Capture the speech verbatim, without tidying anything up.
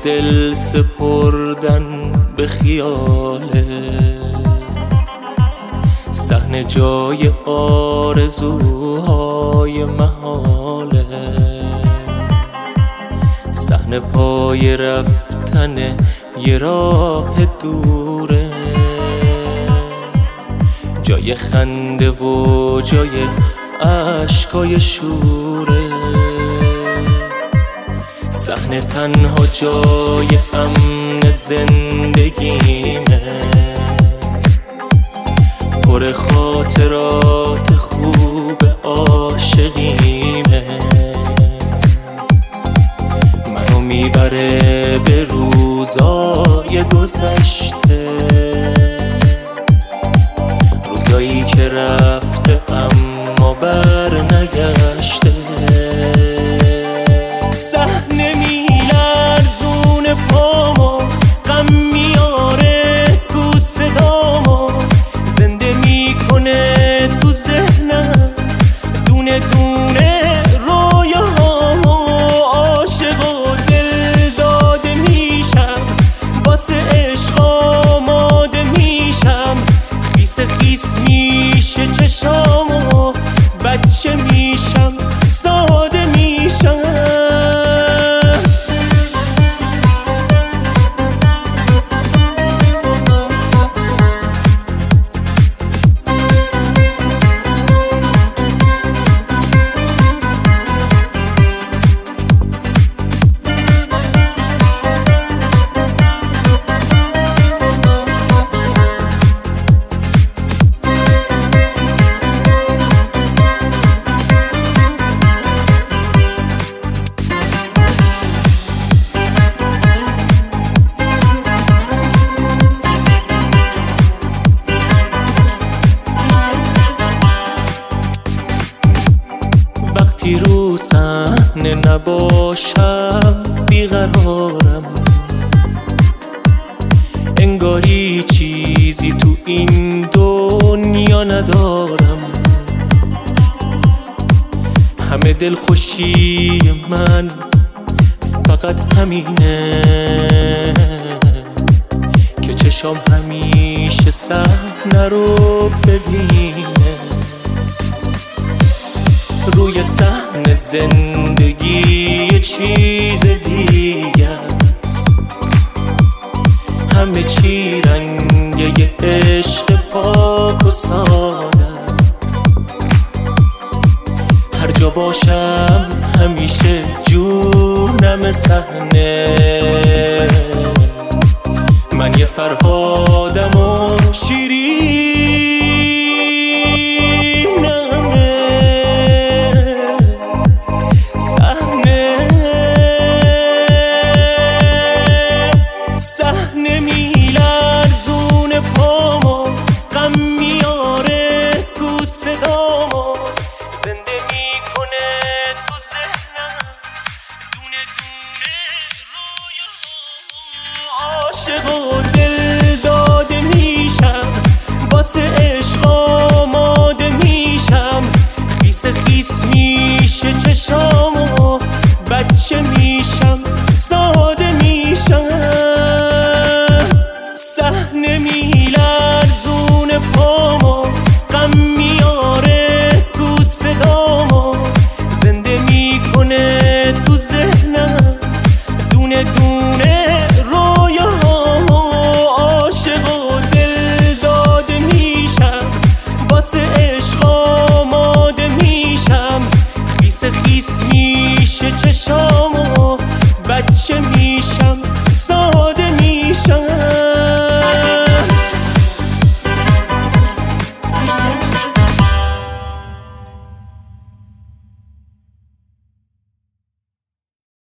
دل سپردن به خیاله، صحنه جای آرزوهای محاله، صحنه پای رفتن یه راه دوره، جای خنده و جای عشقای شوره، صحنه تنها جای امن زندگیمه، پر خاطرات خوب عاشقیمه، منو میبره به روزای گذشته، روزایی که رفته اما بر نگشته، صحنه میلرزونه پامو، غم میاره تو صدامو، زنده میکنه تو ذهنم دونه دونه رویاهامو، عاشق و دل داده میشم، واسه عشق آماده میشم، خیس خیس میشه چشامو، بچه میشم ساده میشم. وقتی رو صحنه نباشم بیقرارم، انگاری چیزی تو این دنیا ندارم، همه دلخوشی من فقط همینه که چشام همیشه صحنه رو ببینه، روی صحنه زندگی یه چیز دیگه است، همه چی رنگ یه عشق پاک و ساده است، هر جا باشم همیشه جونم صحنه، من یه فرهادم و شیرین